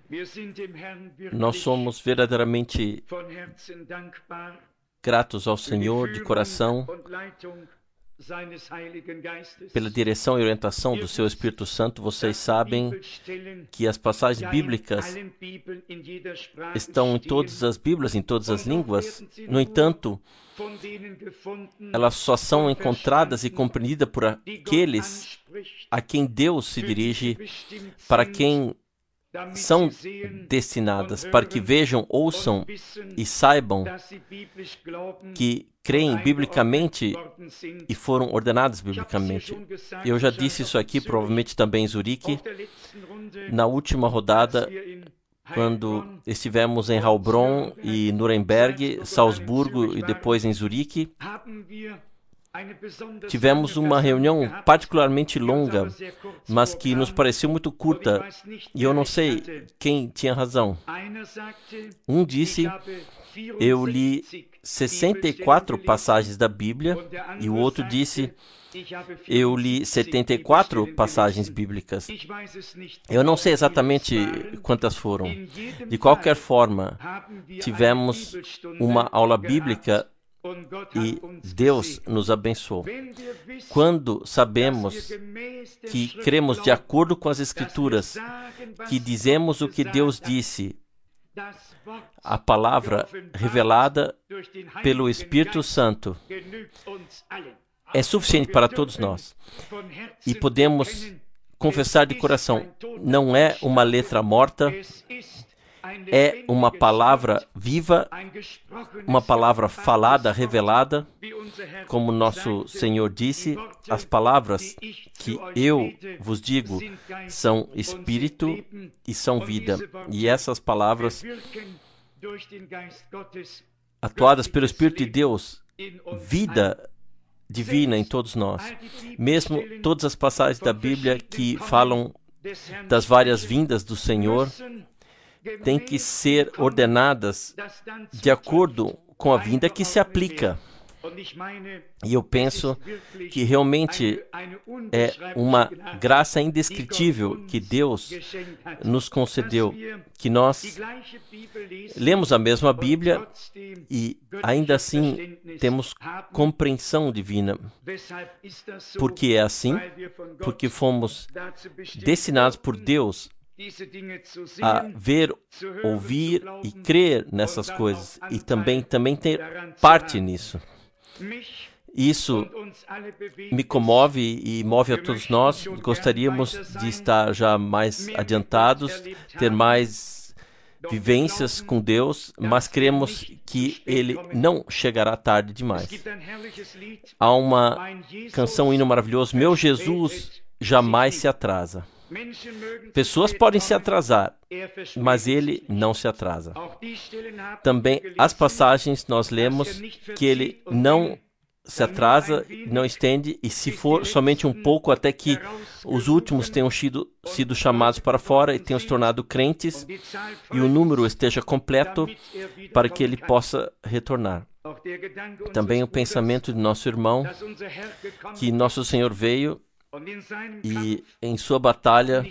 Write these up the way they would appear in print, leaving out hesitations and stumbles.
Nós somos verdadeiramente gratos ao Senhor de coração pela direção e orientação do seu Espírito Santo. Vocês sabem que as passagens bíblicas estão em todas as Bíblias, em todas as línguas. No entanto, elas só são encontradas e compreendidas por aqueles a quem Deus se dirige, para quem são destinadas, para que vejam, ouçam e saibam que creem biblicamente e foram ordenadas biblicamente. Eu já disse isso aqui, provavelmente também em Zurique, na última rodada, quando estivemos em Heilbronn e Nuremberg, Salzburgo e depois em Zurique. Tivemos uma reunião particularmente longa, mas que nos pareceu muito curta, e eu não sei quem tinha razão. Um disse, eu li 64 passagens da Bíblia, e o outro disse, eu li 74 passagens bíblicas. Eu não sei exatamente quantas foram. De qualquer forma, tivemos uma aula bíblica e Deus nos abençoou. Quando sabemos que cremos de acordo com as Escrituras, que dizemos o que Deus disse, a palavra revelada pelo Espírito Santo é suficiente para todos nós. E podemos confessar de coração, não é uma letra morta, é uma palavra viva, uma palavra falada, revelada, como nosso Senhor disse, as palavras que eu vos digo são espírito e são vida. E essas palavras, atuadas pelo Espírito de Deus, vida divina em todos nós. Mesmo todas as passagens da Bíblia que falam das várias vindas do Senhor, têm que ser ordenadas de acordo com a vinda que se aplica. E eu penso que realmente é uma graça indescritível que Deus nos concedeu, que nós lemos a mesma Bíblia e ainda assim temos compreensão divina. Por que é assim? Porque fomos destinados por Deus a ver, ouvir e crer nessas coisas e também ter parte nisso. Isso me comove e move a todos nós. Gostaríamos de estar já mais adiantados, ter mais vivências com Deus, mas cremos que Ele não chegará tarde demais. Há uma canção, um hino maravilhoso, Meu Jesus jamais se atrasa. Pessoas podem se atrasar, mas Ele não se atrasa. Também as passagens nós lemos que Ele não se atrasa, não estende, e se for somente um pouco, até que os últimos tenham sido chamados para fora e tenham se tornado crentes, e o número esteja completo para que Ele possa retornar. Também o pensamento de nosso irmão, que nosso Senhor veio e em sua batalha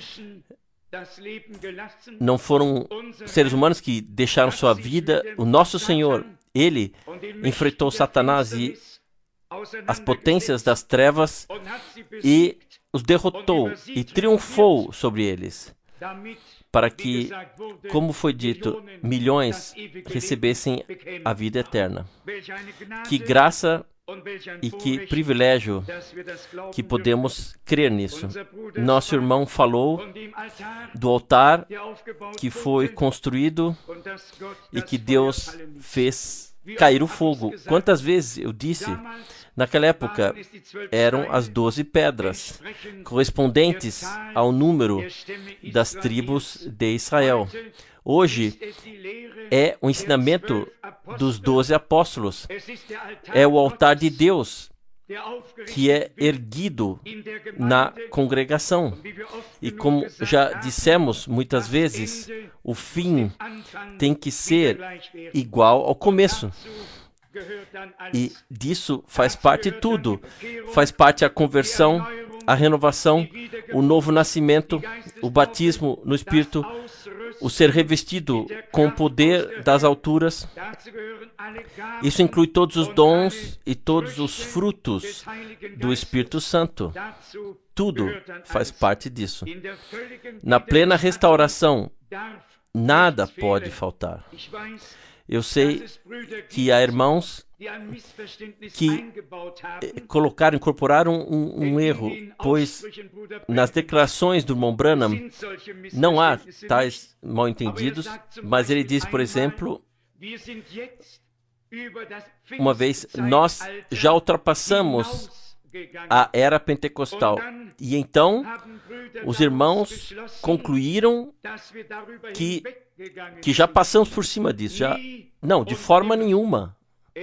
não foram seres humanos que deixaram sua vida. O nosso Senhor, Ele enfrentou Satanás e as potências das trevas e os derrotou e triunfou sobre eles, para que, como foi dito, milhões recebessem a vida eterna. Que graça e que privilégio que podemos crer nisso. Nosso irmão falou do altar que foi construído e que Deus fez cair o fogo. Quantas vezes eu disse, naquela época eram as 12 pedras, correspondentes ao número das tribos de Israel. Hoje é o ensinamento dos 12 apóstolos. É o altar de Deus que é erguido na congregação. E como já dissemos muitas vezes, o fim tem que ser igual ao começo. E disso faz parte tudo. Faz parte a conversão, a renovação, o novo nascimento, o batismo no Espírito, o ser revestido com o poder das alturas. Isso inclui todos os dons e todos os frutos do Espírito Santo. Tudo faz parte disso. Na plena restauração, nada pode faltar. Eu sei que há irmãos que incorporaram um erro, pois nas declarações do irmão Branham não há tais mal-entendidos, mas ele diz, por exemplo, uma vez, nós já ultrapassamos a era pentecostal. E então, os irmãos concluíram que já passamos por cima disso. Não, de forma nenhuma.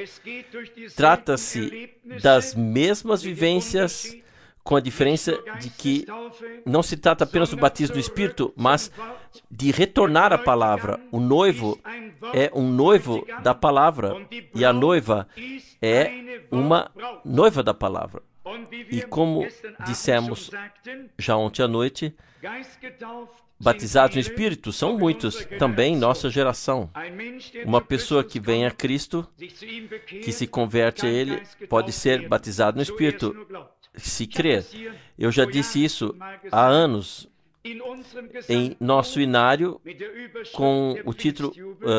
Trata-se das mesmas vivências, com a diferença de que não se trata apenas do batismo do Espírito, mas de retornar à palavra. O noivo é um noivo da palavra e a noiva é uma noiva da palavra. E como dissemos já ontem à noite, batizados no Espírito são muitos, também em nossa geração. Uma pessoa que vem a Cristo, que se converte a Ele, pode ser batizado no Espírito, se crer. Eu já disse isso há anos em nosso inário com o título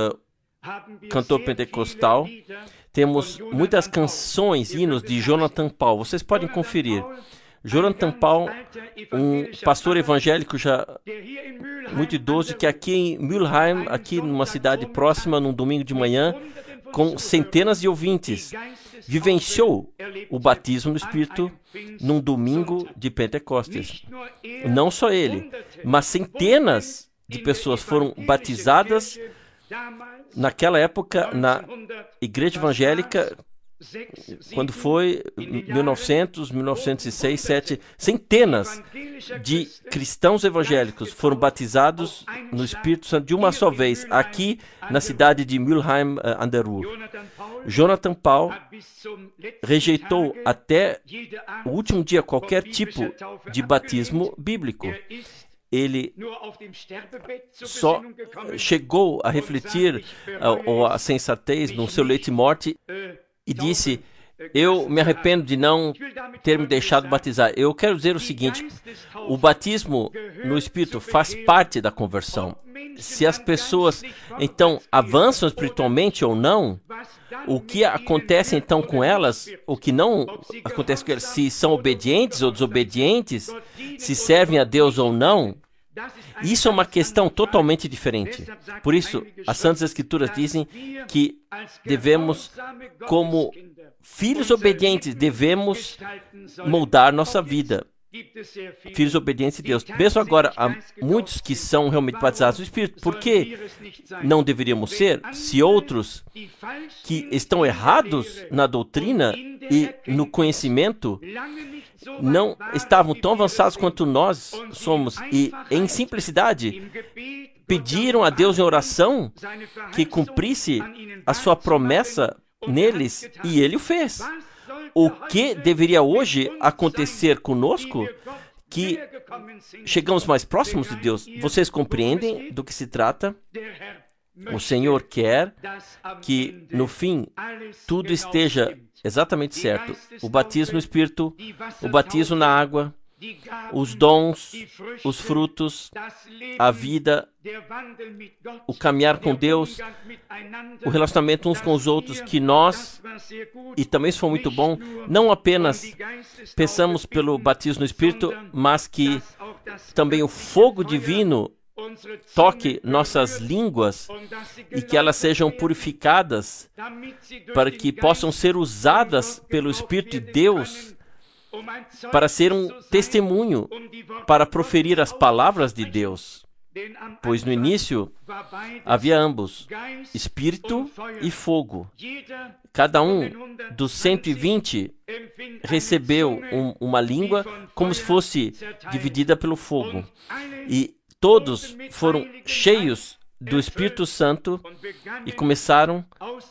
Cantor Pentecostal. Temos muitas canções, hinos de Jonathan Paul. Vocês podem conferir. Jonathan Paul, um pastor evangélico já muito idoso, que aqui em Mülheim, aqui numa cidade próxima, num domingo de manhã, com centenas de ouvintes, vivenciou o batismo no Espírito num domingo de Pentecostes. Não só ele, mas centenas de pessoas foram batizadas naquela época na igreja evangélica, quando foi 1900, 1906, 1907, centenas de cristãos evangélicos foram batizados no Espírito Santo de uma só vez, aqui na cidade de Mülheim an der Ruhr. Jonathan Paul rejeitou até o último dia qualquer tipo de batismo bíblico. Ele só chegou a refletir a sensatez no seu leito de morte e disse: eu me arrependo de não ter me deixado batizar. Eu quero dizer o seguinte: o batismo no Espírito faz parte da conversão. Se as pessoas, então, avançam espiritualmente ou não, o que acontece então com elas, o que não acontece com elas, se são obedientes ou desobedientes, se servem a Deus ou não, isso é uma questão totalmente diferente. Por isso, as Santas Escrituras dizem que devemos, como filhos obedientes, devemos moldar nossa vida. Filhos obedientes de Deus. Mesmo agora, há muitos que são realmente batizados no Espírito. Por que não deveríamos ser? Se outros que estão errados na doutrina e no conhecimento não estavam tão avançados quanto nós somos e, em simplicidade, pediram a Deus em oração que cumprisse a sua promessa neles, e Ele o fez. O que deveria hoje acontecer conosco, que chegamos mais próximos de Deus? Vocês compreendem do que se trata? O Senhor quer que, no fim, tudo esteja exatamente certo. O batismo no Espírito, o batismo na água, os dons, os frutos, a vida, o caminhar com Deus, o relacionamento uns com os outros, que nós, e também isso foi muito bom, não apenas pensamos pelo batismo no Espírito, mas que também o fogo divino toque nossas línguas e que elas sejam purificadas para que possam ser usadas pelo Espírito de Deus para ser um testemunho, para proferir as palavras de Deus. Pois no início havia ambos, Espírito e fogo. Cada um dos 120 recebeu uma língua como se fosse dividida pelo fogo. E todos foram cheios do Espírito Santo e começaram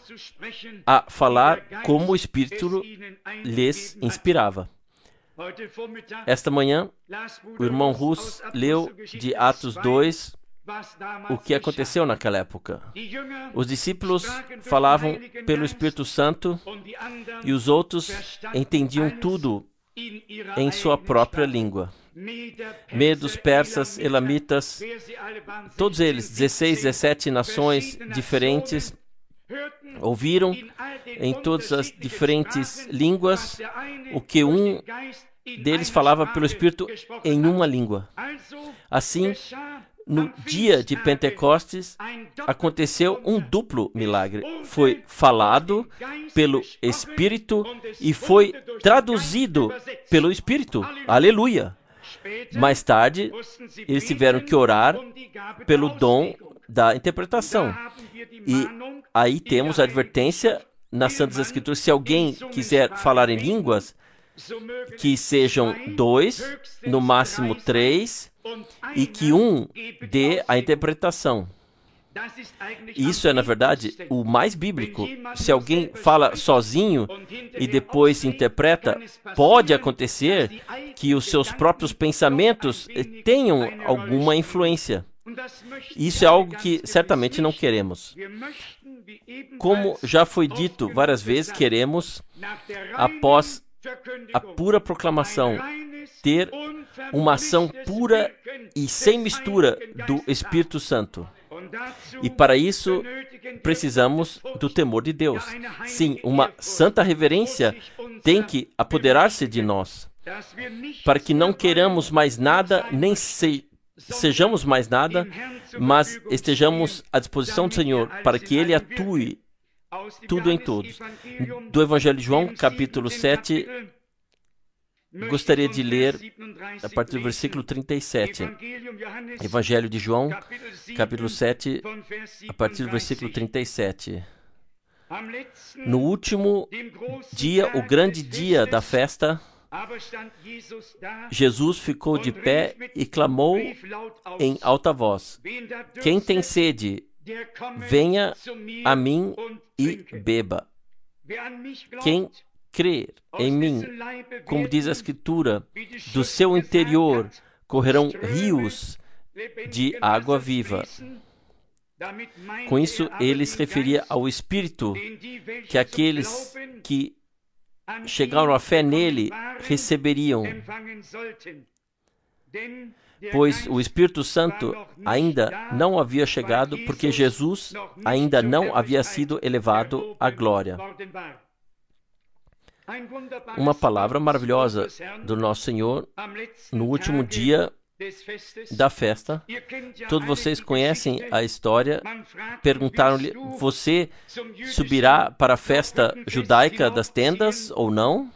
a falar como o Espírito lhes inspirava. Esta manhã, o irmão Russ leu de Atos 2, o que aconteceu naquela época. Os discípulos falavam pelo Espírito Santo e os outros entendiam tudo em sua própria língua. Medos, persas, elamitas, todos eles, 16, 17 nações diferentes, ouviram em todas as diferentes línguas o que um deles falava pelo Espírito em uma língua. Assim, no dia de Pentecostes, aconteceu um duplo milagre. Foi falado pelo Espírito e foi traduzido pelo Espírito. Aleluia! Mais tarde, eles tiveram que orar pelo dom da interpretação. E aí temos a advertência nas Santas Escrituras: se alguém quiser falar em línguas, que sejam 2, no máximo 3, e que um dê a interpretação. Isso é, na verdade, o mais bíblico. Se alguém fala sozinho e depois interpreta, pode acontecer que os seus próprios pensamentos tenham alguma influência. Isso é algo que certamente não queremos. Como já foi dito várias vezes, queremos, após a pura proclamação, ter uma ação pura e sem mistura do Espírito Santo. E para isso, precisamos do temor de Deus. Sim, uma santa reverência tem que apoderar-se de nós, para que não queiramos mais nada, nem sejamos mais nada, mas estejamos à disposição do Senhor, para que Ele atue tudo em todos. Do Evangelho de João, capítulo 7, gostaria de ler a partir do versículo 37. Evangelho de João, capítulo 7, a partir do versículo 37. No último dia, o grande dia da festa, Jesus ficou de pé e clamou em alta voz: quem tem sede, venha a mim e beba. Quem crer em mim, como diz a Escritura, do seu interior correrão rios de água viva. Com isso, ele se referia ao Espírito que aqueles que chegaram à fé nele receberiam, pois o Espírito Santo ainda não havia chegado, porque Jesus ainda não havia sido elevado à glória. Uma palavra maravilhosa do nosso Senhor no último dia da festa. Todos vocês conhecem a história. Perguntaram-lhe: você subirá para a festa judaica das tendas ou não?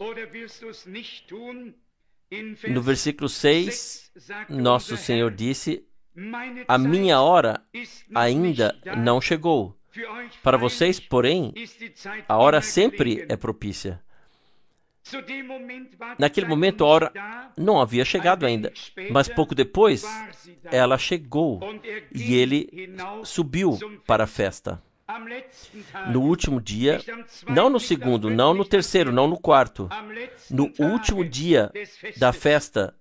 No versículo 6, nosso Senhor disse: a minha hora ainda não chegou. Para vocês, porém, a hora sempre é propícia. Naquele momento, a hora não havia chegado ainda, mas pouco depois, ela chegou e ele subiu para a festa. No último dia, não no segundo, não no terceiro, não no quarto, no último dia da festa,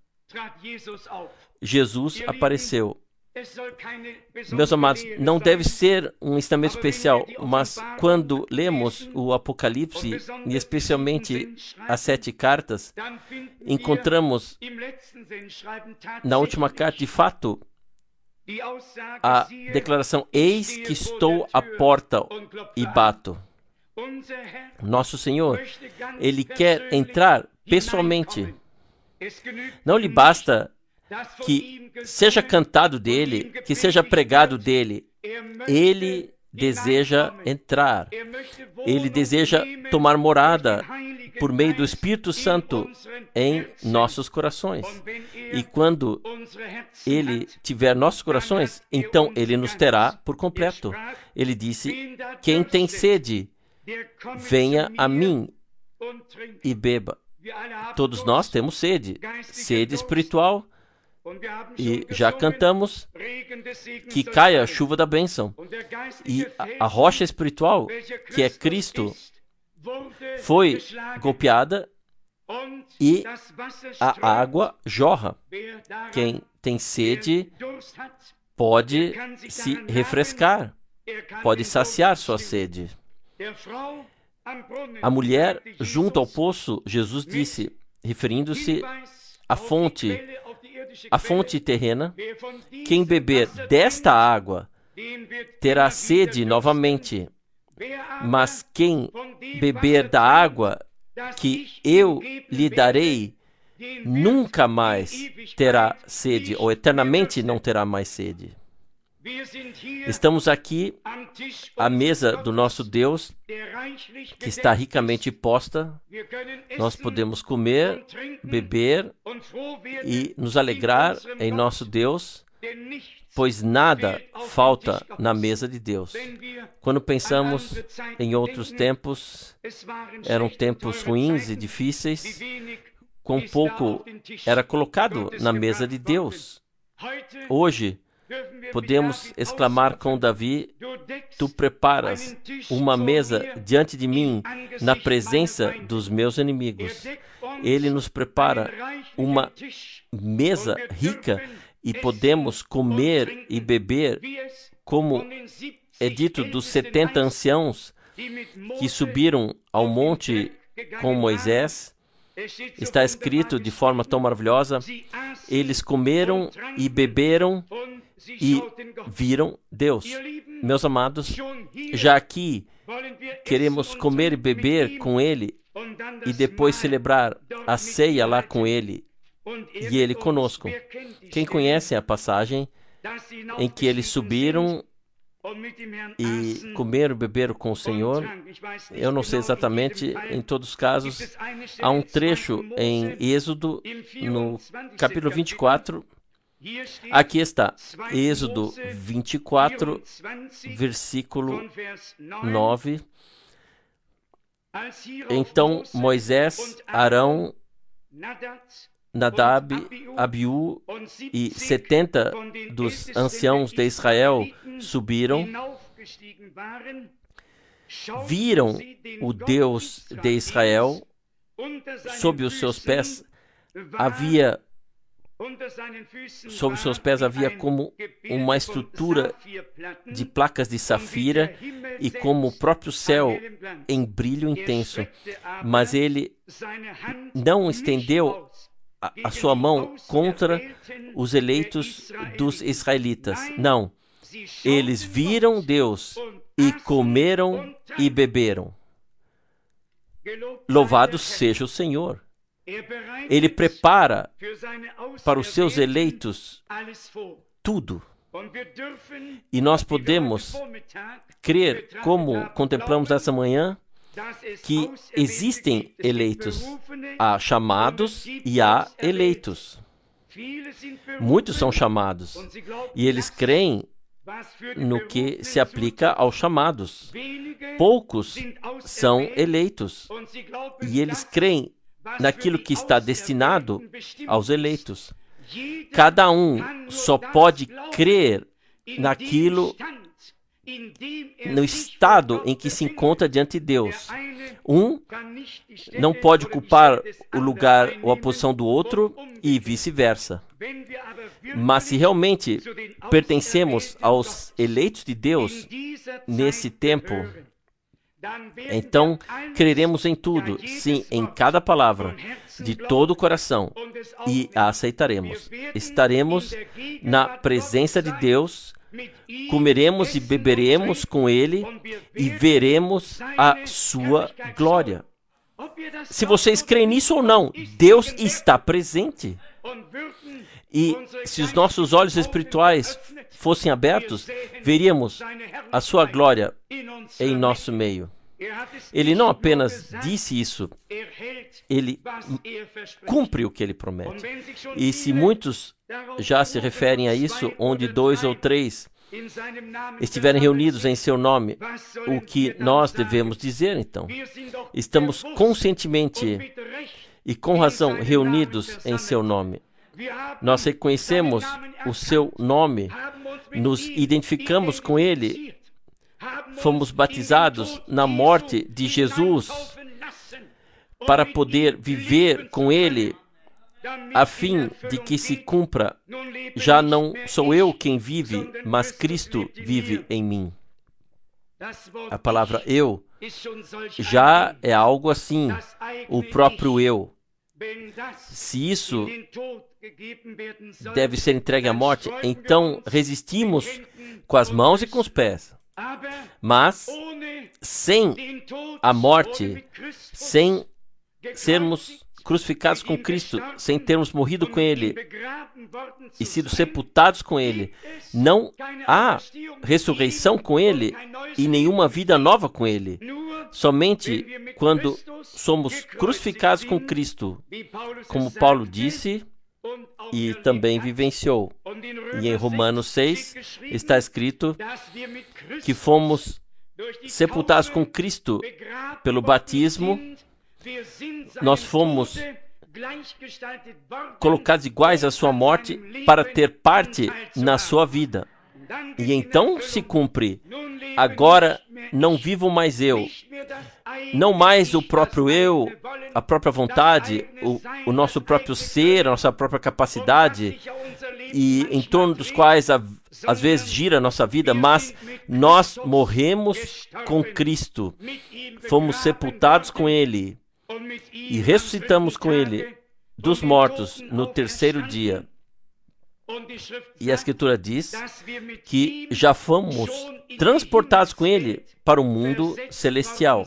Jesus apareceu. Meus amados, não deve ser um ensinamento especial, mas quando lemos o Apocalipse, e especialmente as 7 cartas, encontramos na última carta, de fato, a declaração: eis que estou à porta e bato. Nosso Senhor, Ele quer entrar pessoalmente. Não lhe basta que seja cantado dele, que seja pregado dele. Ele deseja entrar. Ele deseja tomar morada por meio do Espírito Santo em nossos corações. E quando Ele tiver nossos corações, então Ele nos terá por completo. Ele disse: quem tem sede, venha a mim e beba. Todos nós temos sede, sede espiritual. E já cantamos que caia a chuva da bênção. E a rocha espiritual, que é Cristo, foi golpeada e a água jorra. Quem tem sede pode se refrescar, pode saciar sua sede. A mulher junto ao poço, Jesus disse, referindo-se à fonte terrena: quem beber desta água terá sede novamente, mas quem beber da água que eu lhe darei nunca mais terá sede, ou eternamente não terá mais sede. Estamos aqui à mesa do nosso Deus, que está ricamente posta. Nós podemos comer, beber e nos alegrar em nosso Deus, pois nada falta na mesa de Deus. Quando pensamos em outros tempos, eram tempos ruins e difíceis, quão pouco era colocado na mesa de Deus. Hoje, podemos exclamar com Davi: tu preparas uma mesa diante de mim, na presença dos meus inimigos. Ele nos prepara uma mesa rica e podemos comer e beber, como é dito dos 70 anciãos que subiram ao monte com Moisés. Está escrito de forma tão maravilhosa: eles comeram e beberam e viram Deus. Meus amados, já aqui queremos comer e beber com Ele e depois celebrar a ceia lá com Ele e Ele conosco. Quem conhece a passagem em que eles subiram e comeram e beberam com o Senhor? Eu não sei exatamente, em todos os casos. Há um trecho em Êxodo, no capítulo 24. Aqui está, Êxodo 24, versículo 9. Então Moisés, Arão, Nadab, Abiú e 70 dos anciãos de Israel subiram, viram o Deus de Israel. Sob os seus pés havia como uma estrutura de placas de safira e como o próprio céu em brilho intenso. Mas ele não estendeu a sua mão contra os eleitos dos israelitas. Não. Eles viram Deus e comeram e beberam. Louvado seja o Senhor. Ele prepara para os seus eleitos tudo. E nós podemos crer, como contemplamos essa manhã, que existem eleitos. Há chamados e há eleitos. Muitos são chamados e eles creem no que se aplica aos chamados. Poucos são eleitos e eles creem naquilo que está destinado aos eleitos. Cada um só pode crer naquilo, no estado em que se encontra diante de Deus. Um não pode ocupar o lugar ou a posição do outro e vice-versa. Mas se realmente pertencemos aos eleitos de Deus nesse tempo, então creremos em tudo, sim, em cada palavra, de todo o coração, e a aceitaremos. Estaremos na presença de Deus, comeremos e beberemos com Ele e veremos a sua glória. Se vocês creem nisso ou não, Deus está presente. E se os nossos olhos espirituais fossem abertos, veríamos a sua glória em nosso meio. Ele não apenas disse isso, ele cumpre o que ele promete. E se muitos já se referem a isso, onde 2 ou 3 estiverem reunidos em seu nome, o que nós devemos dizer então? Estamos conscientemente e com razão reunidos em seu nome. Nós reconhecemos o seu nome, nos identificamos com ele, fomos batizados na morte de Jesus para poder viver com ele a fim de que se cumpra, já não sou eu quem vive, mas Cristo vive em mim. A palavra eu já é algo assim, o próprio eu. Se isso deve ser entregue à morte, então resistimos com as mãos e com os pés. Mas sem a morte, sem sermos crucificados com Cristo, sem termos morrido com Ele e sido sepultados com Ele, não há ressurreição com Ele e nenhuma vida nova com Ele. Somente quando somos crucificados com Cristo, como Paulo disse e também vivenciou. E em Romanos 6 está escrito que fomos sepultados com Cristo pelo batismo. Nós fomos colocados iguais à sua morte para ter parte na sua vida. E então se cumpre. Agora não vivo mais eu, não mais o próprio eu, a própria vontade, o nosso próprio ser, a nossa própria capacidade, e em torno dos quais às vezes gira a nossa vida, mas nós morremos com Cristo, fomos sepultados com Ele e ressuscitamos com Ele dos mortos no terceiro dia. E a Escritura diz que já fomos transportados com Ele para o mundo celestial.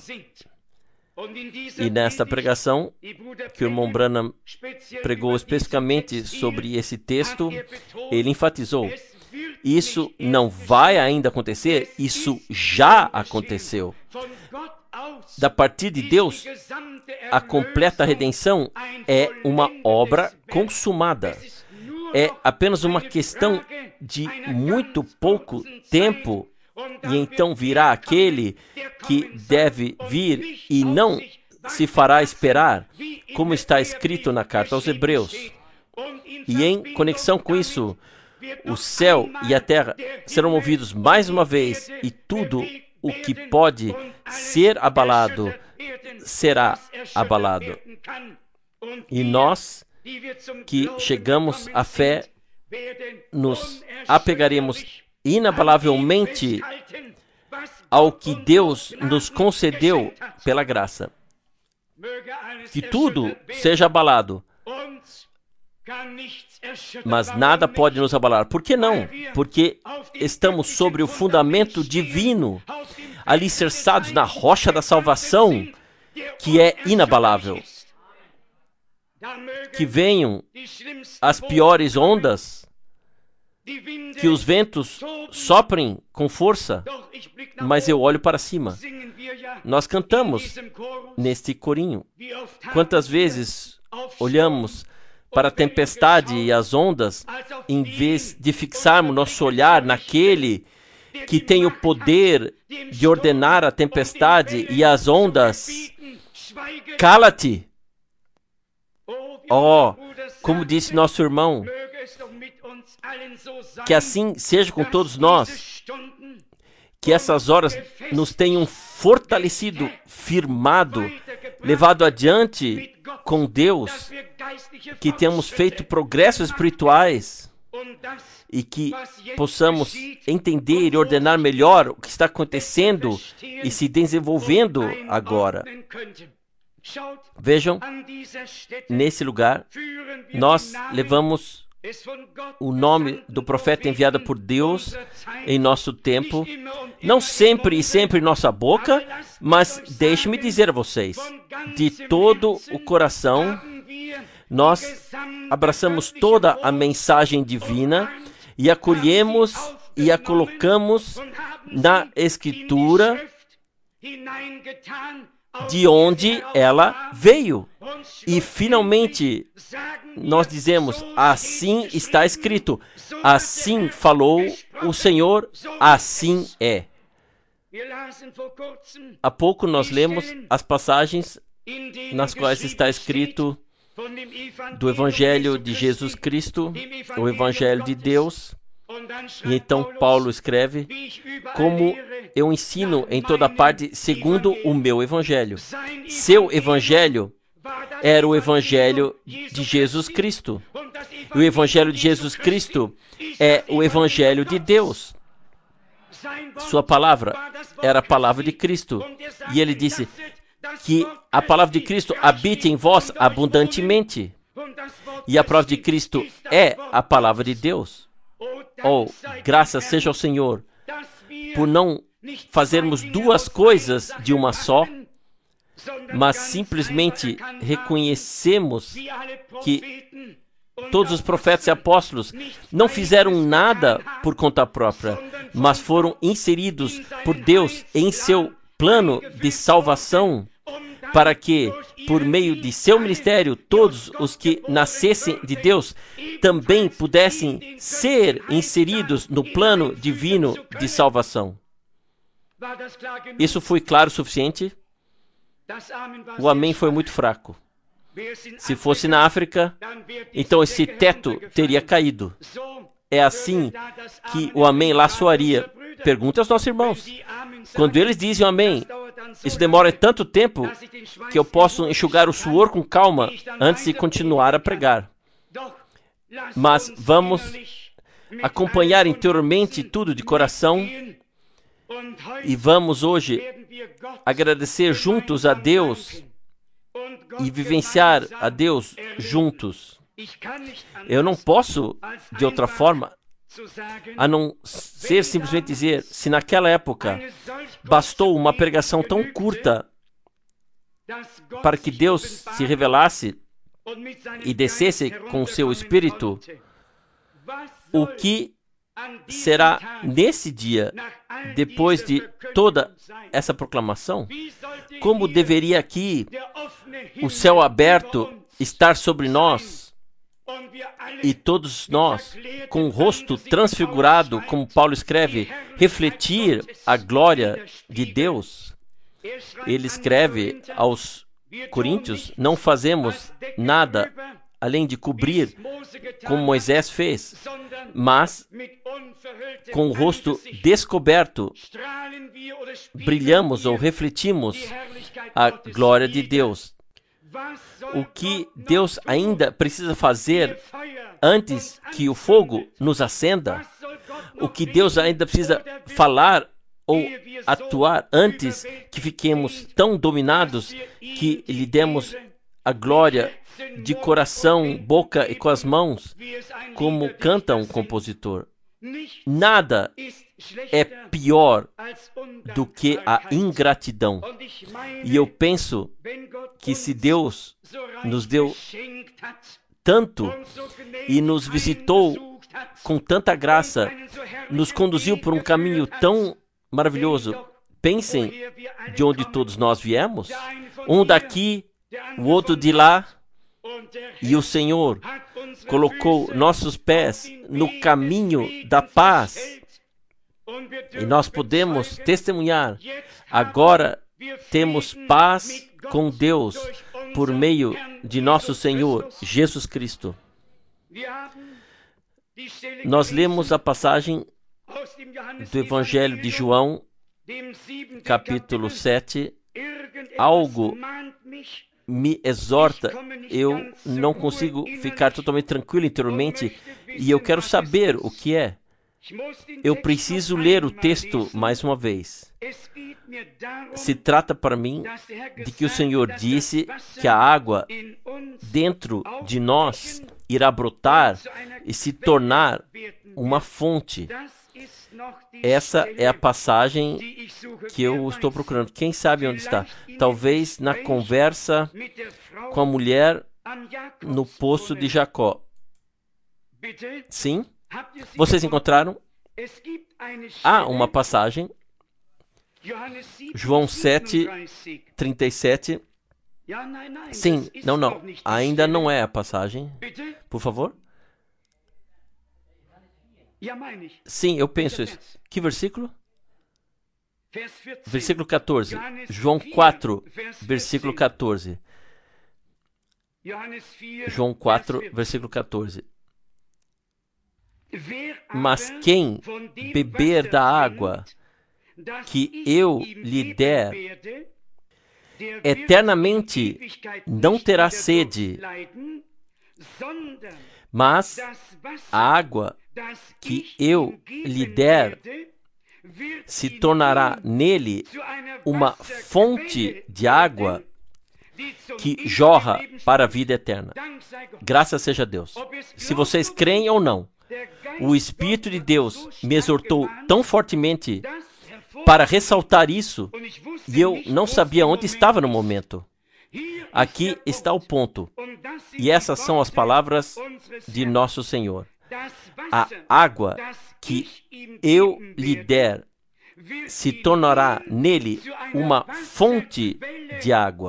E nesta pregação, que o irmão Branham pregou especificamente sobre esse texto, ele enfatizou: isso não vai ainda acontecer, isso já aconteceu. Da parte de Deus, a completa redenção é uma obra consumada. É apenas uma questão de muito pouco tempo, e então virá aquele que deve vir e não se fará esperar, como está escrito na carta aos Hebreus. E em conexão com isso, o céu e a terra serão movidos mais uma vez, e tudo o que pode ser abalado será abalado. E nós que chegamos à fé, nos apegaremos inabalavelmente ao que Deus nos concedeu pela graça. Que tudo seja abalado, mas nada pode nos abalar. Por que não? Porque estamos sobre o fundamento divino, alicerçados na rocha da salvação, que é inabalável. Que venham as piores ondas, que os ventos soprem com força, mas eu olho para cima. Nós cantamos neste corinho. Quantas vezes olhamos para a tempestade e as ondas, em vez de fixarmos nosso olhar naquele que tem o poder de ordenar a tempestade e as ondas: cala-te! Oh, como disse nosso irmão, que assim seja com todos nós, que essas horas nos tenham fortalecido, firmado, levado adiante com Deus, que tenhamos feito progressos espirituais e que possamos entender e ordenar melhor o que está acontecendo e se desenvolvendo agora. Vejam, nesse lugar, nós levamos o nome do profeta enviado por Deus em nosso tempo, não sempre e sempre em nossa boca, mas deixe-me dizer a vocês, de todo o coração, nós abraçamos toda a mensagem divina e acolhemos e a colocamos na Escritura, de onde ela veio. E finalmente nós dizemos: assim está escrito, assim falou o Senhor, assim é. Há pouco nós lemos as passagens nas quais está escrito do Evangelho de Jesus Cristo, o Evangelho de Deus. E então Paulo escreve: como eu ensino em toda parte segundo o meu Evangelho. Seu Evangelho era o Evangelho de Jesus Cristo. O Evangelho de Jesus Cristo é o Evangelho de Deus. Sua palavra era a palavra de Cristo. E ele disse que a palavra de Cristo habite em vós abundantemente. E a palavra de Cristo é a palavra de Deus. Oh, graças seja ao Senhor por não fazermos duas coisas de uma só, mas simplesmente reconhecemos que todos os profetas e apóstolos não fizeram nada por conta própria, mas foram inseridos por Deus em seu plano de salvação, para que, por meio de seu ministério, todos os que nascessem de Deus também pudessem ser inseridos no plano divino de salvação. Isso foi claro o suficiente? O amém foi muito fraco. Se fosse na África, então esse teto teria caído. É assim que o amém lá soaria. Pergunte aos nossos irmãos. Quando eles dizem o amém, isso demora tanto tempo que eu posso enxugar o suor com calma antes de continuar a pregar. Mas vamos acompanhar interiormente tudo de coração e vamos hoje agradecer juntos a Deus e vivenciar a Deus juntos. Eu não posso, de outra forma, a não ser simplesmente dizer, se naquela época bastou uma pregação tão curta para que Deus se revelasse e descesse com o seu Espírito, o que será nesse dia, depois de toda essa proclamação? Como deveria aqui o céu aberto estar sobre nós e todos nós, com o rosto transfigurado, como Paulo escreve, refletir a glória de Deus? Ele escreve aos Coríntios, não fazemos nada além de cobrir, como Moisés fez, mas com o rosto descoberto, brilhamos ou refletimos a glória de Deus. O que Deus ainda precisa fazer antes que o fogo nos acenda? O que Deus ainda precisa falar ou atuar antes que fiquemos tão dominados que lhe demos a glória de coração, boca e com as mãos, como canta um compositor? Nada é pior do que a ingratidão. E eu penso que se Deus nos deu tanto e nos visitou com tanta graça, nos conduziu por um caminho tão maravilhoso, pensem de onde todos nós viemos, um daqui, o outro de lá, e o Senhor colocou nossos pés no caminho da paz. E nós podemos testemunhar. Agora temos paz com Deus por meio de nosso Senhor Jesus Cristo. Nós lemos a passagem do Evangelho de João, capítulo 7. Algo me exorta, eu não consigo ficar totalmente tranquilo interiormente e eu quero saber o que é. Eu preciso ler o texto mais uma vez. Se trata para mim de que o Senhor disse que a água dentro de nós irá brotar e se tornar uma fonte. Essa é a passagem que eu estou procurando. Quem sabe onde está? Talvez na conversa com a mulher no poço de Jacó. Sim? Vocês encontraram? Há uma passagem, João 7, 37. Sim, não. Ainda não é a passagem. Por favor. Sim, eu penso isso. Que versículo? Versículo 14. João 4, versículo 14. João 4, versículo 14. Mas quem beber da água que eu lhe der, eternamente não terá sede, mas a água que eu lhe der se tornará nele uma fonte de água que jorra para a vida eterna. Graças seja a Deus. Se vocês creem ou não, o Espírito de Deus me exortou tão fortemente para ressaltar isso, e eu não sabia onde estava no momento. Aqui está o ponto, e essas são as palavras de nosso Senhor. A água que eu lhe der se tornará nele uma fonte de água.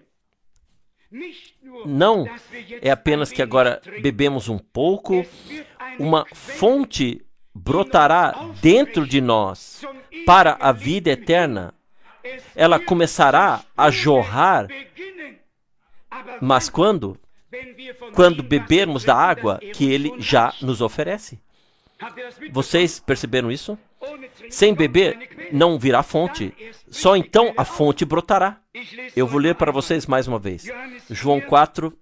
Não é apenas que agora bebemos um pouco, uma fonte brotará dentro de nós para a vida eterna. Ela começará a jorrar, mas quando bebermos da água que Ele já nos oferece. Vocês perceberam isso? Sem beber, não virá fonte. Só então a fonte brotará. Eu vou ler para vocês mais uma vez. João 4,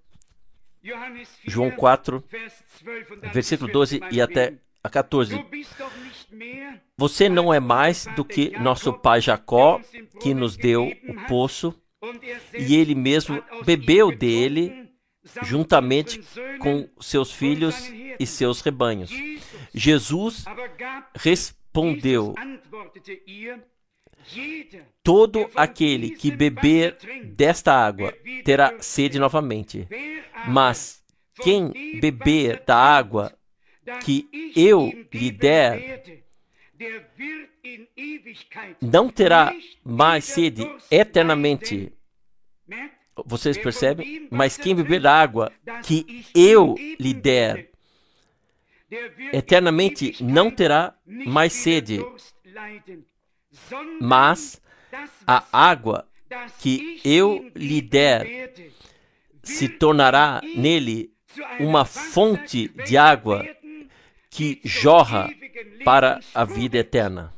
versículo 12 e até a 14. Você não é mais do que nosso pai Jacó, que nos deu o poço, e ele mesmo bebeu dele, juntamente com seus filhos e seus rebanhos. Jesus respondeu: todo aquele que beber desta água terá sede novamente, mas quem beber da água que eu lhe der não terá mais sede eternamente. Vocês percebem? Mas quem beber da água que eu lhe der eternamente não terá mais sede, mas a água que eu lhe der se tornará nele uma fonte de água que jorra para a vida eterna.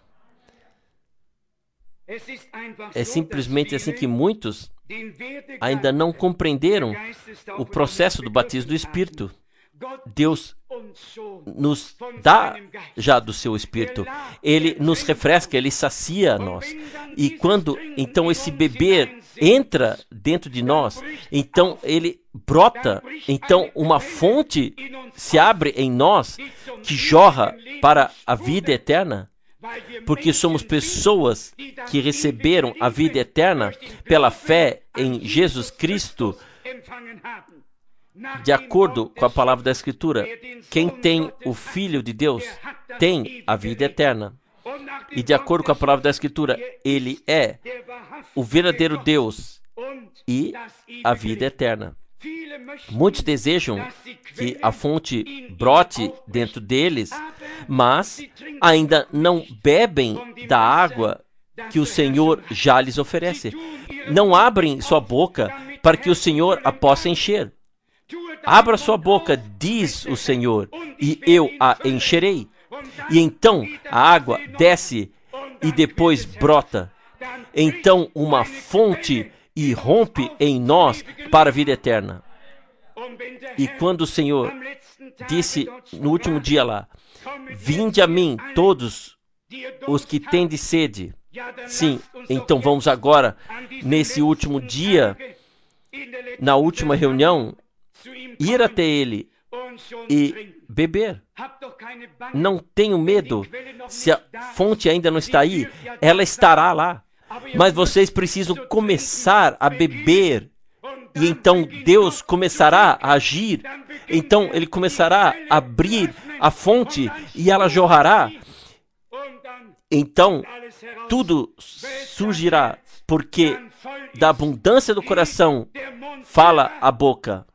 É simplesmente assim que muitos ainda não compreenderam o processo do batismo do Espírito. Deus nos dá já do seu Espírito. Ele nos refresca, Ele sacia nós. E quando então esse beber entra dentro de nós, então ele brota, então uma fonte se abre em nós que jorra para a vida eterna. Porque somos pessoas que receberam a vida eterna pela fé em Jesus Cristo. De acordo com a palavra da Escritura, quem tem o Filho de Deus tem a vida eterna. E de acordo com a palavra da Escritura, Ele é o verdadeiro Deus e a vida eterna. Muitos desejam que a fonte brote dentro deles, mas ainda não bebem da água que o Senhor já lhes oferece. Não abrem sua boca para que o Senhor a possa encher. Abra sua boca, diz o Senhor, e eu a encherei. E então a água desce e depois brota. Então uma fonte irrompe em nós para a vida eterna. E quando o Senhor disse no último dia lá: vinde a mim todos os que têm de sede. Sim, então vamos agora, nesse último dia, na última reunião, ir até Ele e beber. Não tenho medo. Se a fonte ainda não está aí, ela estará lá. Mas vocês precisam começar a beber. E então Deus começará a agir. Então Ele começará a abrir a fonte e ela jorrará. Então tudo surgirá, porque da abundância do coração fala a boca.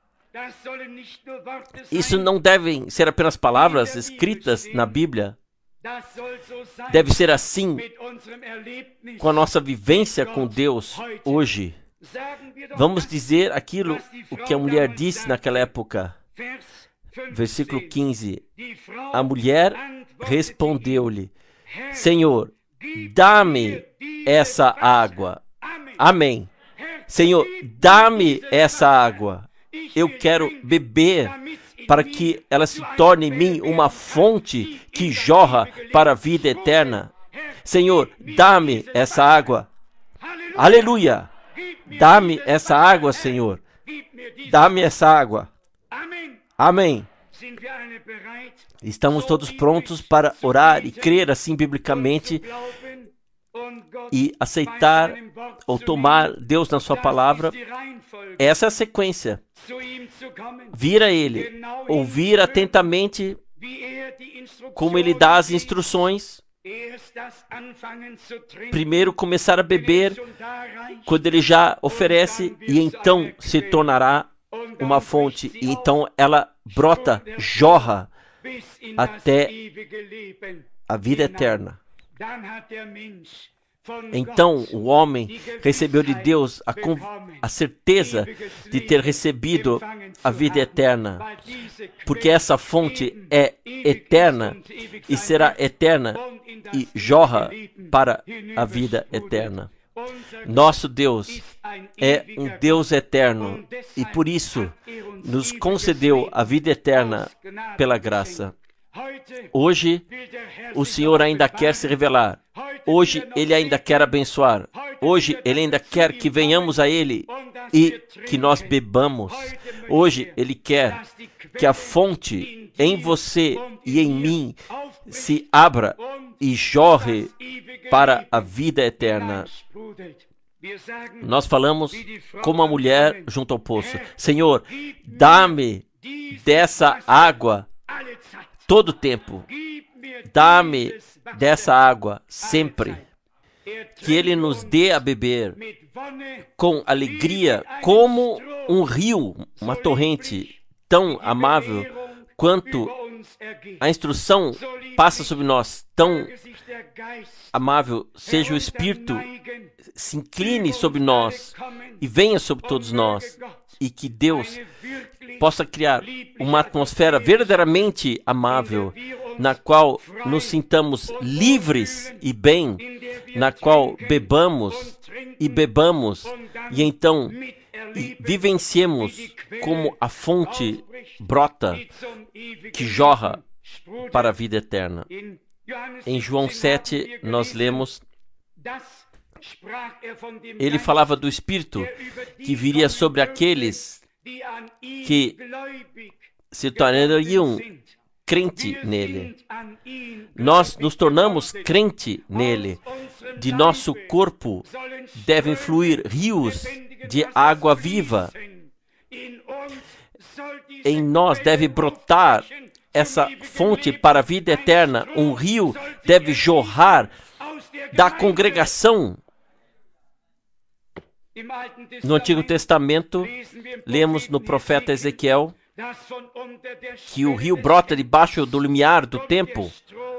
Isso não devem ser apenas palavras escritas na Bíblia. Deve ser assim com a nossa vivência com Deus hoje. Vamos dizer aquilo o que a mulher disse naquela época. Versículo 15. A mulher respondeu-lhe: Senhor, dá-me essa água. Amém. Senhor, dá-me essa água. Eu quero beber para que ela se torne em mim uma fonte que jorra para a vida eterna. Senhor, dá-me essa água. Aleluia! Dá-me essa água, Senhor. Dá-me essa água. Amém. Estamos todos prontos para orar e crer assim biblicamente e aceitar ou tomar Deus na sua palavra. Essa é a sequência. Vir a Ele, ouvir atentamente como Ele dá as instruções. Primeiro começar a beber quando Ele já oferece, e então se tornará uma fonte, e então ela brota, jorra até a vida eterna. Então o homem recebeu de Deus a certeza de ter recebido a vida eterna, porque essa fonte é eterna e será eterna e jorra para a vida eterna. Nosso Deus é um Deus eterno e por isso nos concedeu a vida eterna pela graça. Hoje o Senhor ainda quer se revelar. Hoje Ele ainda quer abençoar. Hoje Ele ainda quer que venhamos a Ele e que nós bebamos. Hoje Ele quer que a fonte em você e em mim se abra e jorre para a vida eterna. Nós falamos como a mulher junto ao poço: Senhor, dá-me dessa água todo o tempo. Dá-me dessa água sempre. Que Ele nos dê a beber com alegria, como um rio, uma torrente tão amável quanto a instrução passa sobre nós, tão amável seja o Espírito, se incline sobre nós e venha sobre todos nós, e que Deus possa criar uma atmosfera verdadeiramente amável, na qual nos sintamos livres e bem, na qual bebamos, e então vivenciemos como a fonte brota, que jorra para a vida eterna. Em João 7, nós lemos, ele falava do Espírito que viria sobre aqueles que se tornariam crente nele. Nós nos tornamos crente nele. De nosso corpo devem fluir rios de água viva. Em nós deve brotar essa fonte para a vida eterna. Um rio deve jorrar da congregação. No Antigo Testamento, lemos no profeta Ezequiel que o rio brota debaixo do limiar do templo.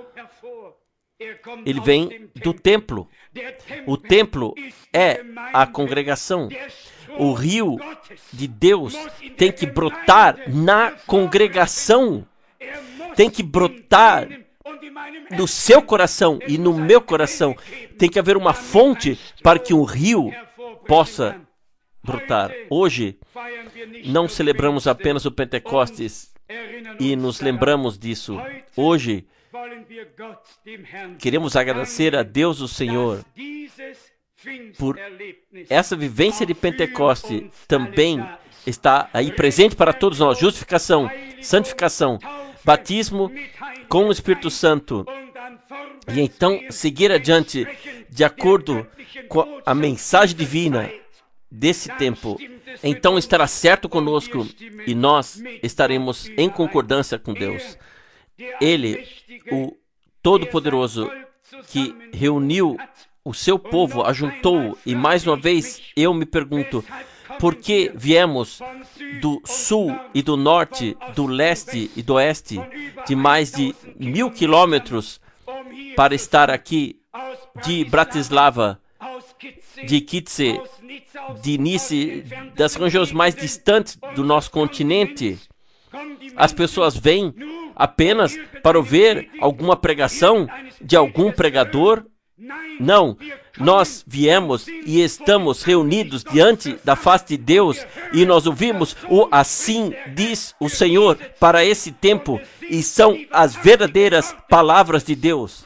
Ele vem do templo. O templo é a congregação. O rio de Deus tem que brotar na congregação. Tem que brotar no seu coração e no meu coração. Tem que haver uma fonte para que um rio possa brotar. Hoje, não celebramos apenas o Pentecostes e nos lembramos disso. Hoje, queremos agradecer a Deus, o Senhor, por essa vivência de Pentecoste. Também está aí presente para todos nós. Justificação, santificação, batismo com o Espírito Santo. E então seguir adiante de acordo com a mensagem divina desse tempo. Então estará certo conosco e nós estaremos em concordância com Deus. Ele, o Todo-Poderoso, que reuniu o seu povo, ajuntou, e mais uma vez eu me pergunto, por que viemos do sul e do norte, do leste e do oeste, de mais de 1000 quilômetros, para estar aqui, de Bratislava, de Kitse, de Nice, das regiões mais distantes do nosso continente? As pessoas vêm apenas para ouvir alguma pregação de algum pregador? Não, nós viemos e estamos reunidos diante da face de Deus e nós ouvimos o assim diz o Senhor para esse tempo e são as verdadeiras palavras de Deus.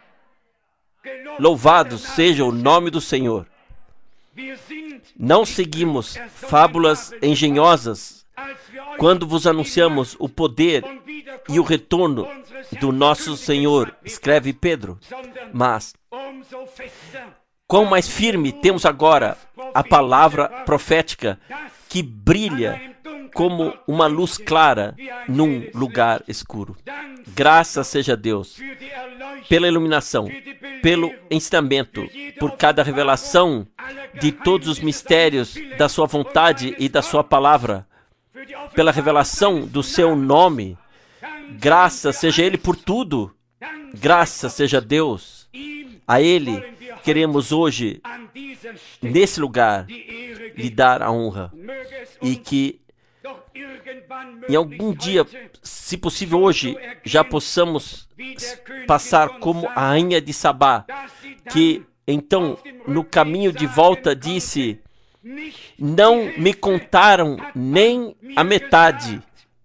Louvado seja o nome do Senhor. Não seguimos fábulas engenhosas quando vos anunciamos o poder e o retorno do nosso Senhor, escreve Pedro, mas quão mais firme temos agora a palavra profética que brilha como uma luz clara num lugar escuro. Graças seja Deus pela iluminação, pelo ensinamento, por cada revelação de todos os mistérios da sua vontade e da sua palavra, pela revelação do seu nome. Graças seja Ele por tudo. Graças seja Deus. A Ele queremos hoje, nesse lugar, lhe dar a honra. E que em algum dia, se possível hoje, já possamos passar como a rainha de Sabá, que então no caminho de volta disse: não me contaram nem a metade.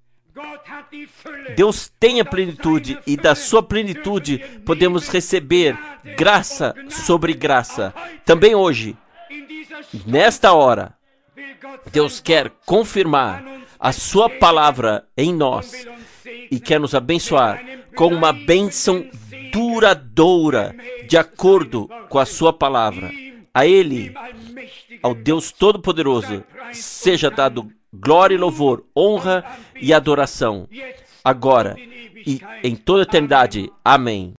Deus tem a plenitude e da sua plenitude podemos receber graça sobre graça. Também hoje, nesta hora, Deus quer confirmar a sua palavra em nós e quer nos abençoar com uma bênção duradoura de acordo com a sua palavra. A Ele, ao Deus Todo-Poderoso, seja dado glória e louvor, honra e adoração, agora e em toda a eternidade. Amém.